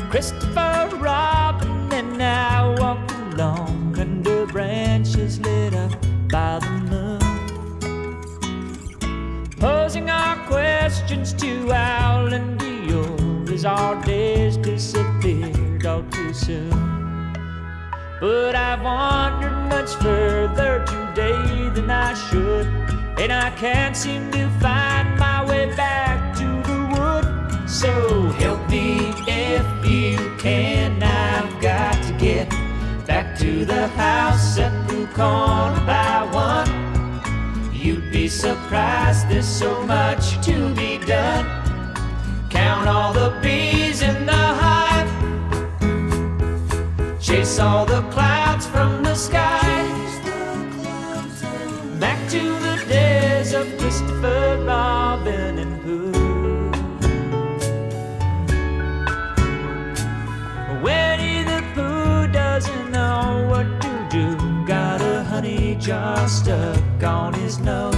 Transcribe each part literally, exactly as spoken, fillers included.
Christopher Robin and I walked along under branches lit up by the moon, posing our questions to Owl and Eeyore as our days disappeared all too soon. But I've wandered much further today than I should, and I can't seem to find my way back to the wood. So help me if you can, I've got to get back to the house at the corner by one. You'd be surprised, there's so much to be done. Count all the bees in the hive, chase all the clouds from the sky, back to the days of Christopher Robin and Pooh. Winnie the Pooh doesn't know what to do, got a honey jar stuck on his nose.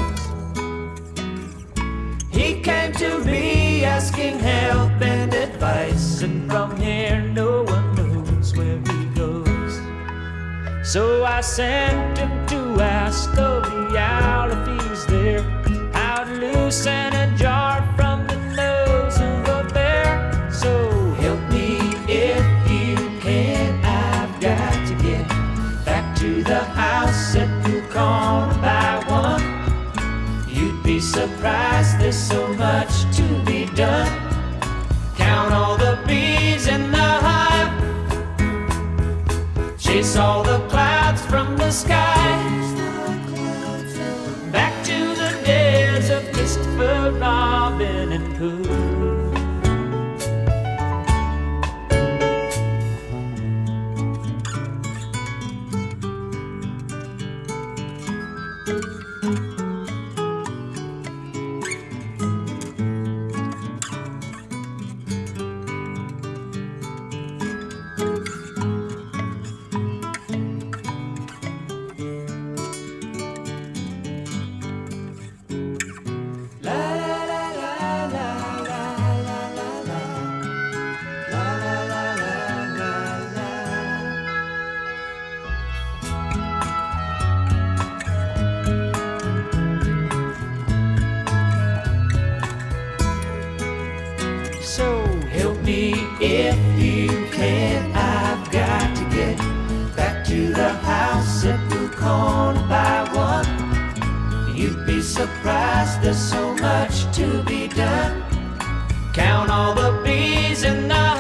He came to me asking help and advice, and from here no one knows where he goes. So I sent him to ask of the owl if he's there, how to loosen a jar from the nose of a bear. So help me if you can, I've got to get back to the house at the corner by one. You'd be surprised, there's so much to be done. Count all the bees in the hive, chase all the clouds from the sky, back to the days of Christopher Robin and Pooh. So help me if you can, I've got to get back to the house at the corner by one. You'd be surprised, there's so much to be done. Count all the bees in the